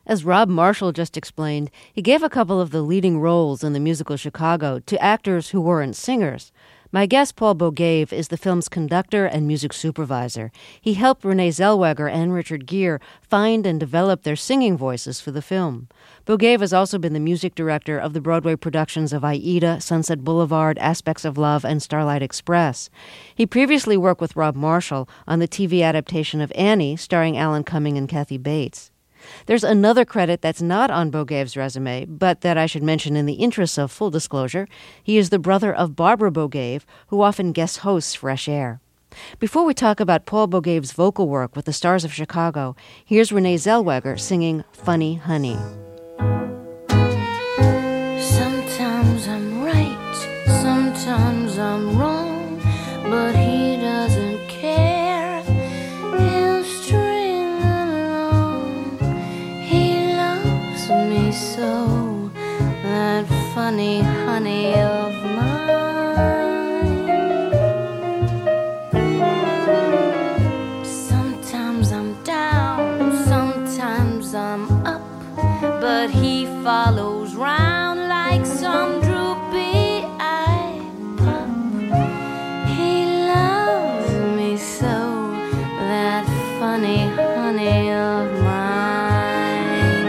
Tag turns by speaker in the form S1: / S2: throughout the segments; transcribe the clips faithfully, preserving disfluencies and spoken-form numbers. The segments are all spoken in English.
S1: As Rob Marshall just explained, he gave a couple of the leading roles in the musical Chicago to actors who weren't singers. My guest, Paul Bogave, is the film's conductor and music supervisor. He helped Renee Zellweger and Richard Gere find and develop their singing voices for the film. Bogave has also been the music director of the Broadway productions of Aida, Sunset Boulevard, Aspects of Love, and Starlight Express. He previously worked with Rob Marshall on the T V adaptation of Annie, starring Alan Cumming and Kathy Bates. There's another credit that's not on Bogave's resume, but that I should mention in the interests of full disclosure. He is the brother of Barbara Bogave, who often guest hosts Fresh Air. Before we talk about Paul Bogave's vocal work with the Stars of Chicago, here's Renee Zellweger singing Funny Honey.
S2: Sometimes I'm right, sometimes I'm wrong, but he doesn't care. He'll string along. He loves me so, that funny honey of mine. Sometimes I'm down, sometimes I'm up, but he follows round like some droopy-eyed pup. He loves me so, that funny honey of mine.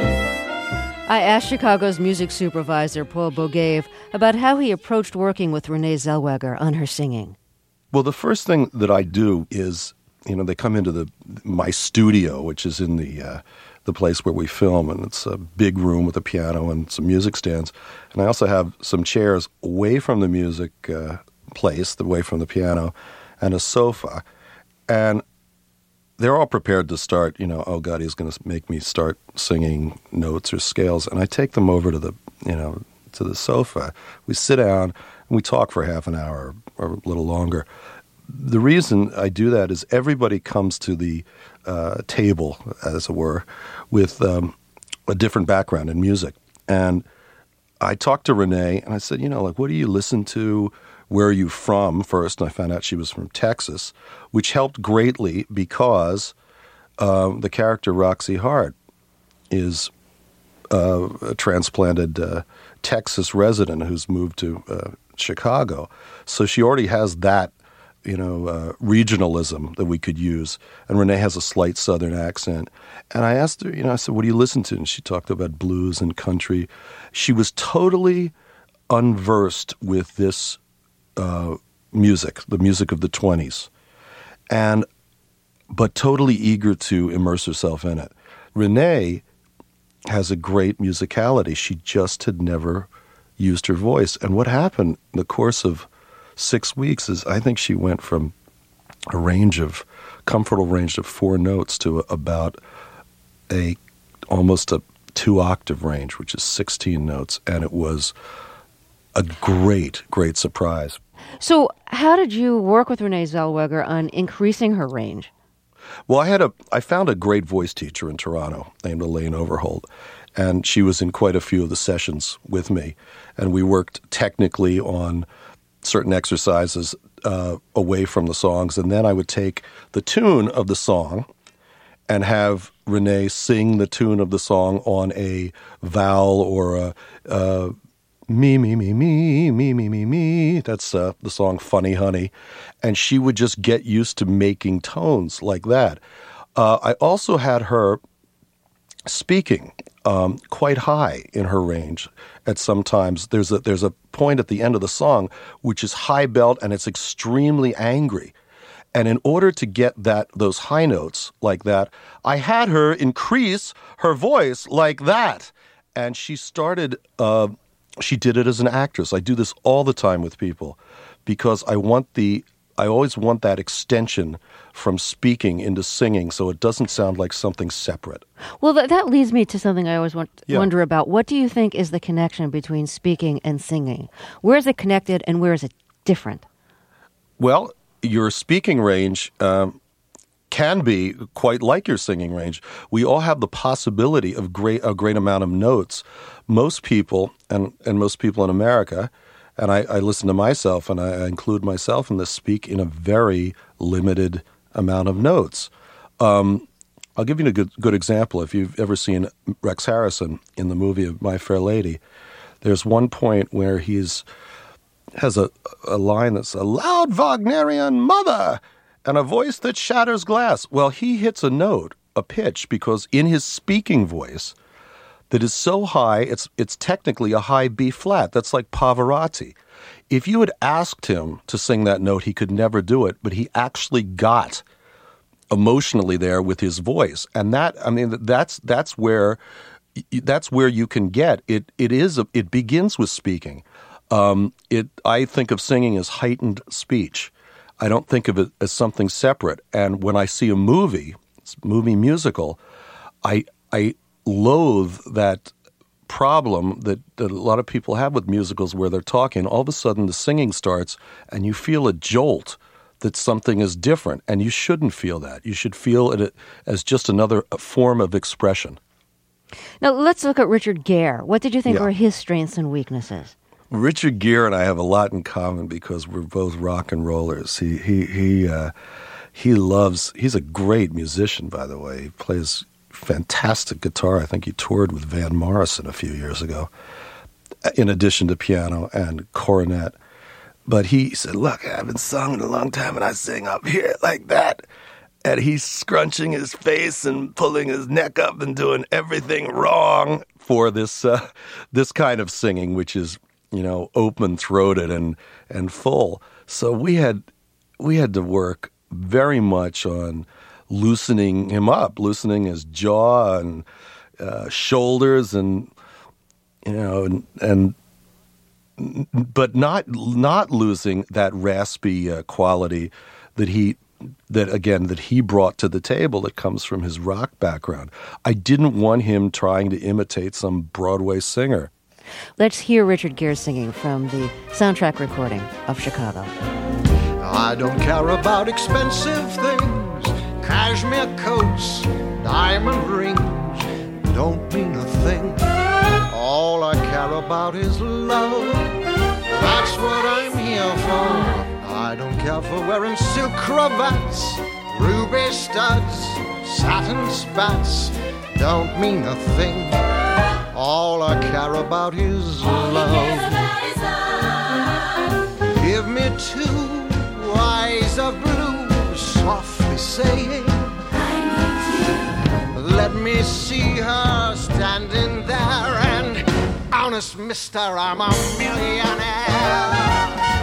S1: I asked Chicago's music supervisor, Paul Bogave, about how he approached working with Renee Zellweger on her singing.
S3: Well, the first thing that I do is, you know, they come into the my studio, which is in the uh, the place where we film, and it's a big room with a piano and some music stands. And I also have some chairs away from the music uh, place, away from the piano, and a sofa. And they're all prepared to start, you know, oh, God, he's going to make me start singing notes or scales. And I take them over to the, you know, to the sofa. We sit down, and we talk for half an hour or a little longer. The reason I do that is everybody comes to the uh, table, as it were, with um, a different background in music. And I talked to Renee, and I said, you know, like, what do you listen to? Where are you from? First, and I found out she was from Texas, which helped greatly because uh, the character Roxy Hart is uh, a transplanted uh, Texas resident who's moved to uh, Chicago. So she already has that, you know, uh, regionalism that we could use. And Renee has a slight Southern accent. And I asked her, you know, I said, what do you listen to? And she talked about blues and country. She was totally unversed with this uh, music, the music of the twenties, and but totally eager to immerse herself in it. Renee has a great musicality. She just had never used her voice. And what happened in the course of six weeks is I think she went from a range of, comfortable range of four notes to a, about a, almost a two-octave range, which is sixteen notes. And it was a great, great surprise.
S1: So how did you work with Renee Zellweger on increasing her range?
S3: Well, I had a, I found a great voice teacher in Toronto named Elaine Overholt, and she was in quite a few of the sessions with me. And we worked technically on certain exercises uh, away from the songs, and then I would take the tune of the song and have Renee sing the tune of the song on a vowel or a uh, me, me, me, me, me, me, me, me. That's uh, the song Funny Honey. And she would just get used to making tones like that. Uh, I also had her speaking um, quite high in her range at some times. There's a, there's a point at the end of the song which is high belt and it's extremely angry. And in order to get that those high notes like that, I had her increase her voice like that. And she started, uh, she did it as an actress. I do this all the time with people because I want the, I always want that extension from speaking into singing so it doesn't sound like something separate.
S1: Well, th- that leads me to something I always want,
S3: yeah.
S1: wonder about. What do you think is the connection between speaking and singing? Where is it connected and where is it different?
S3: Well, your speaking range um, can be quite like your singing range. We all have the possibility of great a great amount of notes. Most people, and, and most people in America, and I, I listen to myself and I, I include myself in this, speak in a very limited amount of notes. Um, I'll give you a good good example. If you've ever seen Rex Harrison in the movie of My Fair Lady, there's one point where he's has a, a line that's a loud Wagnerian mother and a voice that shatters glass. Well, he hits a note, a pitch, because in his speaking voice that is so high, it's it's technically a high B flat. That's like Pavarotti. If you had asked him to sing that note, he could never do it, but he actually got emotionally there with his voice. And that, I mean, that's that's where that's where you can get it. It is a, it begins with speaking. Um, it I think of singing as heightened speech. I don't think of it as something separate. And when I see a movie, movie musical, I I loathe that problem that, that a lot of people have with musicals where they're talking. All of a sudden the singing starts and you feel a jolt that something is different. And you shouldn't feel that. You should feel it as just another form of expression.
S1: Now let's look at Richard Gere. What did you think
S3: Yeah.
S1: were his strengths and weaknesses?
S3: Richard Gere and I have a lot in common because we're both rock and rollers. He he he uh, he loves. He's a great musician, by the way. He plays fantastic guitar. I think he toured with Van Morrison a few years ago, in addition to piano and cornet. But he said, "Look, I haven't sung in a long time, and I sing up here like that." And he's scrunching his face and pulling his neck up and doing everything wrong for this uh, this kind of singing, which is, you know, open-throated and and full. So we had we had to work very much on loosening him up, loosening his jaw and uh, shoulders, and you know, and, and but not not losing that raspy uh, quality that he that again that he brought to the table that comes from his rock background. I didn't want him trying to imitate some Broadway singer.
S1: Let's hear Richard Gere singing from the soundtrack recording of Chicago.
S4: I don't care about expensive things, cashmere coats, diamond rings, don't mean a thing. All I care about is love, that's what I'm here for. I don't care for wearing silk cravats, ruby studs, satin spats, don't mean a thing. All I care about is love. Give me two eyes of blue, softly saying, I need you. Let me see her standing there, and honest mister, I'm a millionaire.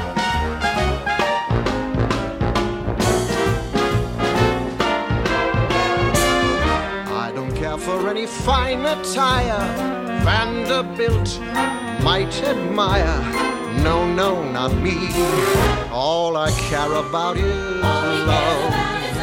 S4: I don't care for any fine attire Vanderbilt might admire. No, no, not me. All I care about is love.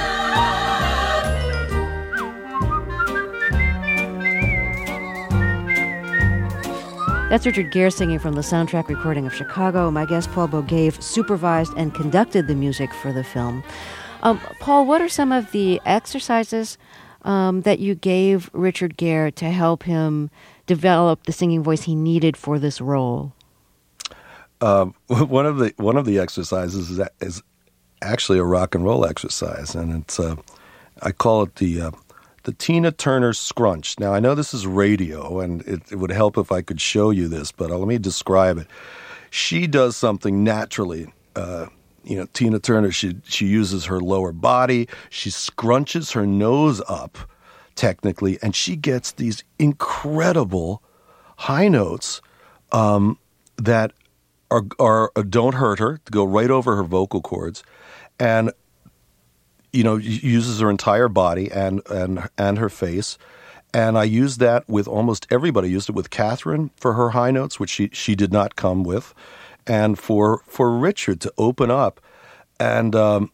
S1: That's Richard Gere singing from the soundtrack recording of Chicago. My guest, Paul Bogave, supervised and conducted the music for the film. Um, Paul, what are some of the exercises um, that you gave Richard Gere to help him develop the singing voice he needed for this role?
S3: Um, one of the one of the exercises is, is actually a rock and roll exercise, and it's uh, I call it the uh, the Tina Turner scrunch. Now I know this is radio, and it, it would help if I could show you this, but uh, let me describe it. She does something naturally. Uh, you know, Tina Turner. She she uses her lower body. She scrunches her nose up, technically, and she gets these incredible high notes um, that are, are don't hurt her, to go right over her vocal cords, and you know uses her entire body and and and her face. And I used that with almost everybody. I used it with Catherine for her high notes, which she she did not come with, and for for Richard to open up. And um,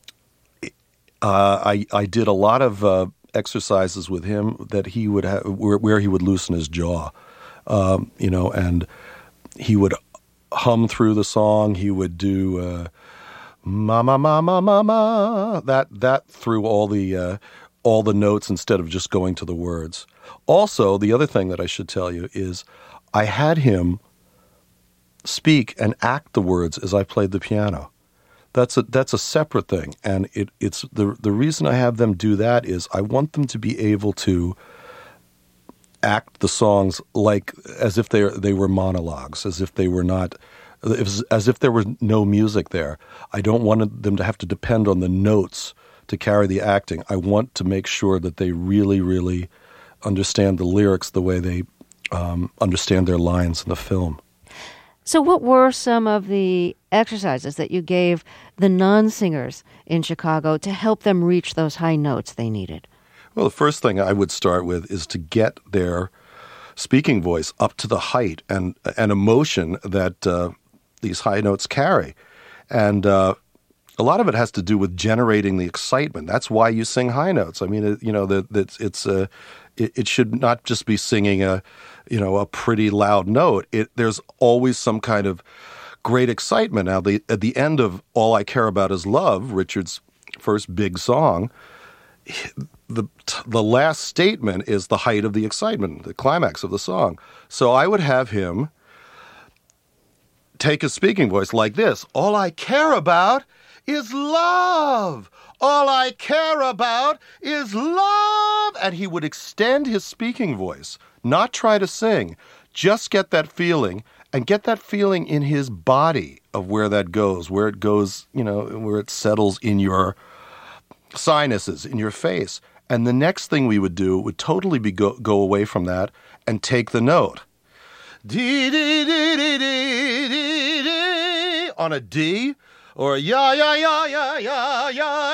S3: uh, I I did a lot of uh, exercises with him that he would have where, where he would loosen his jaw, um, you know, and he would hum through the song. He would do uh, "ma ma ma ma ma ma," that that through all the uh, all the notes instead of just going to the words. Also, the other thing that I should tell you is I had him speak and act the words as I played the piano. That's a that's a separate thing, and it it's the the reason I have them do that is I want them to be able to act the songs like as if they they were monologues, as if they were not, as if there was no music there. I don't want them to have to depend on the notes to carry the acting. I want to make sure that they really, really understand the lyrics the way they um, understand their lines in the film.
S1: So what were some of the exercises that you gave the non-singers in Chicago to help them reach those high notes they needed?
S3: Well, the first thing I would start with is to get their speaking voice up to the height and, and emotion that uh, these high notes carry. And uh, a lot of it has to do with generating the excitement. That's why you sing high notes. I mean, it, you know, that it's, it's uh, it, it should not just be singing a, you know, a pretty loud note. It there's always some kind of great excitement. Now, the, at the end of All I Care About Is Love, Richard's first big song, the the last statement is the height of the excitement, the climax of the song. So I would have him take his speaking voice like this. All I care about is love. All I care about is love. And he would extend his speaking voice, not try to sing, just get that feeling and get that feeling in his body of where that goes, where it goes, you know, where it settles in your sinuses, in your face. And the next thing we would do would totally be go, go away from that and take the note. Dee, dee, dee, dee, dee, dee, dee, on a D, or a ya, ya, ya, ya, ya, ya,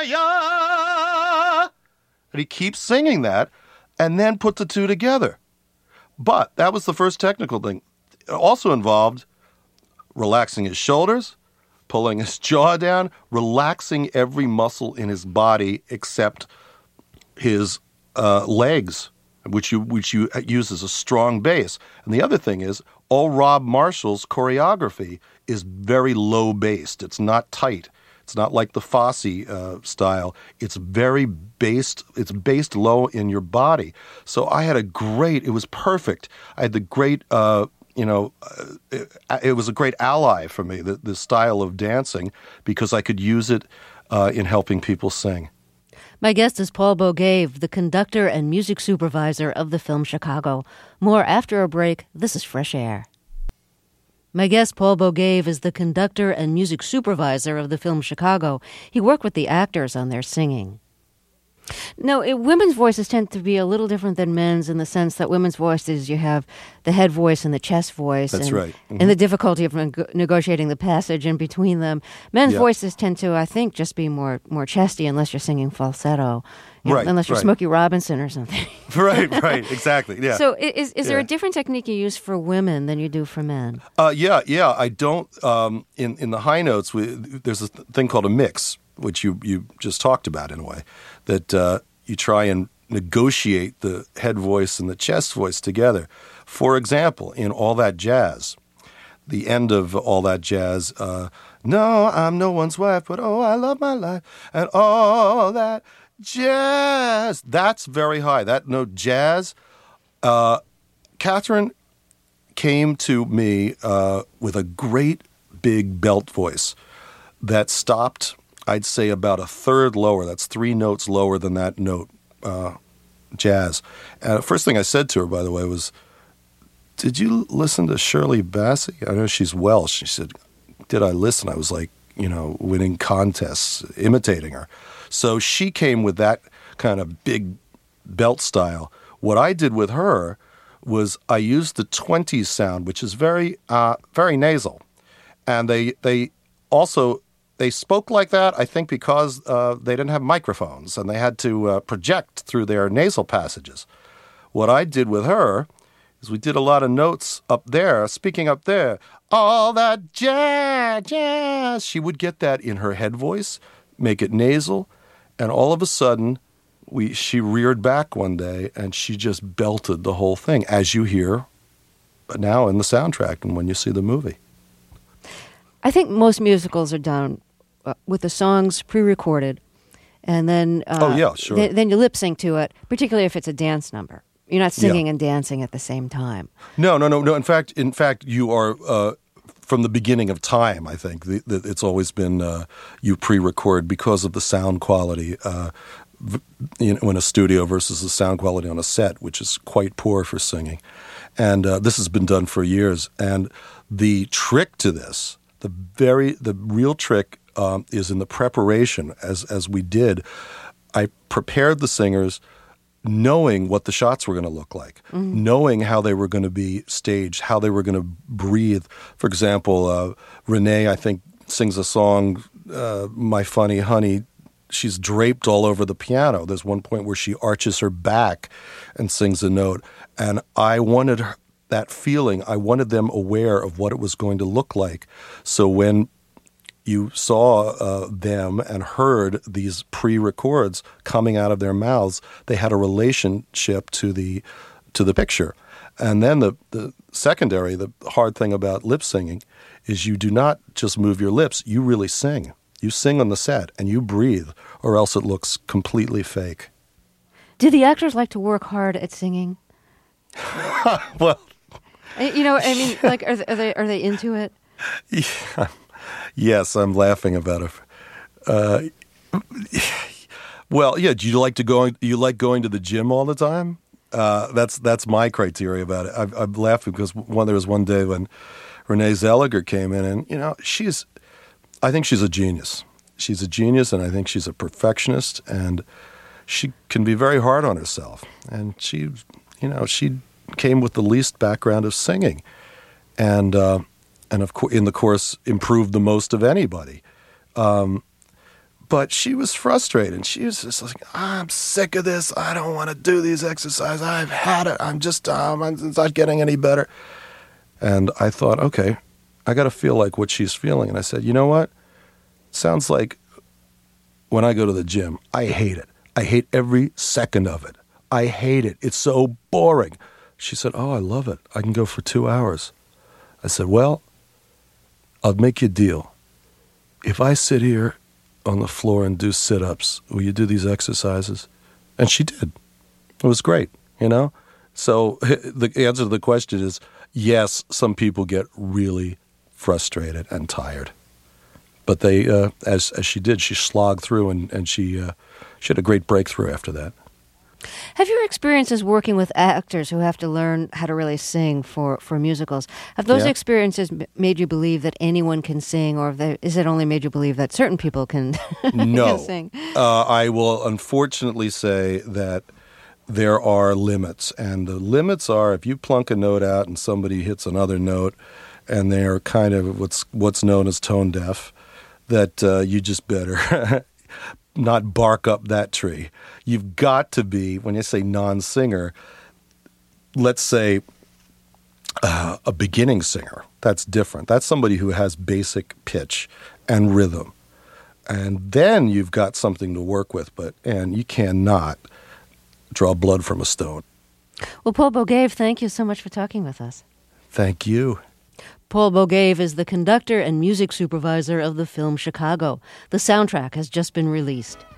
S3: ya. And he keeps singing that and then put the two together. But that was the first technical thing. It also involved relaxing his shoulders, pulling his jaw down, relaxing every muscle in his body except his uh, legs, which you which you use as a strong base. And the other thing is, all Rob Marshall's choreography is very low-based. It's not tight. It's not like the Fosse uh, style. It's very based. It's based low in your body. So I had a great. It was perfect. I had the great. Uh, You know, uh, it, it was a great ally for me, the, the style of dancing, because I could use it uh, in helping people sing.
S1: My guest is Paul Bougave, the conductor and music supervisor of the film Chicago. More after a break. This is Fresh Air. My guest, Paul Bougave, is the conductor and music supervisor of the film Chicago. He worked with the actors on their singing. No, it, women's voices tend to be a little different than men's in the sense that women's voices, you have the head voice and the chest voice.
S3: That's
S1: and,
S3: right. Mm-hmm.
S1: And the difficulty of neg- negotiating the passage in between them. Men's
S3: yeah.
S1: voices tend to, I think, just be more more chesty unless you're singing falsetto. You know,
S3: right.
S1: Unless you're
S3: right.
S1: Smokey Robinson or something.
S3: right, right, exactly, yeah.
S1: So is, is there
S3: yeah.
S1: a different technique you use for women than you do for men?
S3: Uh, yeah, yeah. I don't, um, in, in the high notes, we, there's a thing called a mix, which you, you just talked about in a way, that uh, you try and negotiate the head voice and the chest voice together. For example, in All That Jazz, the end of All That Jazz, uh, no, I'm no one's wife, but oh, I love my life, and all that jazz. That's very high. That note, jazz. Uh, Catherine came to me uh, with a great big belt voice that stopped, I'd say, about a third lower. That's three notes lower than that note, uh, jazz. And the first thing I said to her, by the way, was, did you listen to Shirley Bassey? I know she's Welsh. She said, did I listen? I was like, you know, winning contests, imitating her. So she came with that kind of big belt style. What I did with her was I used the twenties sound, which is very, uh, very nasal. And they they also... They spoke like that, I think, because uh, they didn't have microphones and they had to uh, project through their nasal passages. What I did with her is we did a lot of notes up there, speaking up there. All that jazz, jazz. She would get that in her head voice, make it nasal, and all of a sudden, we she reared back one day and she just belted the whole thing, as you hear now in the soundtrack and when you see the movie.
S1: I think most musicals are done uh, with the songs pre-recorded, and then uh,
S3: oh yeah, sure.
S1: Th- then you lip sync to it, particularly if it's a dance number. You're not singing
S3: yeah.
S1: and dancing at the same time.
S3: No, no, no, no. In fact, in fact, you are uh, from the beginning of time, I think, the, the, it's always been uh, you pre-record because of the sound quality uh, v- you know, in a studio versus the sound quality on a set, which is quite poor for singing. And uh, this has been done for years. And the trick to this, the very, the real trick um, is in the preparation, as as we did. I prepared the singers knowing what the shots were going to look like, mm-hmm. knowing how they were going to be staged, how they were going to breathe. For example, uh, Renee, I think, sings a song, uh, My Funny Honey. She's draped all over the piano. There's one point where she arches her back and sings a note. And I wanted her, that feeling, I wanted them aware of what it was going to look like. So when you saw uh, them and heard these pre-records coming out of their mouths, they had a relationship to the to the picture. And then the, the secondary, the hard thing about lip singing is you do not just move your lips, you really sing. You sing on the set and you breathe, or else it looks completely fake.
S1: Do the actors like to work hard at singing?
S3: Well,
S1: you know, I mean, like, are they, are they are they into it?
S3: Yeah. Yes, I'm laughing about it. Uh, well, yeah. Do you like to go? You like going to the gym all the time? Uh, that's that's my criteria about it. I've, I'm laughing because one there was one day when Renee Zellweger came in, and you know, she's. I think she's a genius. She's a genius, and I think she's a perfectionist, and she can be very hard on herself. And she, you know, she came with the least background of singing, and uh, and of course, in the course, improved the most of anybody. Um, but she was frustrated. She was just like, "I'm sick of this. I don't want to do these exercises. I've had it. I'm just, um, it's not getting any better." And I thought, okay, I got to feel like what she's feeling. And I said, you know what? Sounds like when I go to the gym, I hate it. I hate every second of it. I hate it. It's so boring. She said, oh, I love it. I can go for two hours. I said, well, I'll make you a deal. If I sit here on the floor and do sit-ups, will you do these exercises? And she did. It was great, you know? So the answer to the question is, yes, some people get really frustrated and tired. But they, uh, as as she did, she slogged through, and, and she uh, she had a great breakthrough after that.
S1: Have your experiences working with actors who have to learn how to really sing for, for musicals, have those
S3: Yeah.
S1: experiences m- made you believe that anyone can sing, or they, is it only made you believe that certain people can,
S3: No.
S1: can sing?
S3: Uh, I will unfortunately say that there are limits, and the limits are if you plunk a note out and somebody hits another note, and they're kind of what's what's known as tone deaf, that uh, you just better not bark up that tree. You've got to be, when you say non-singer, let's say uh, a beginning singer. That's different. That's somebody who has basic pitch and rhythm. And then you've got something to work with, but and you cannot draw blood from a stone.
S1: Well, Paul Bogave, thank you so much for talking with us.
S3: Thank you.
S1: Paul Bogave is the conductor and music supervisor of the film Chicago. The soundtrack has just been released.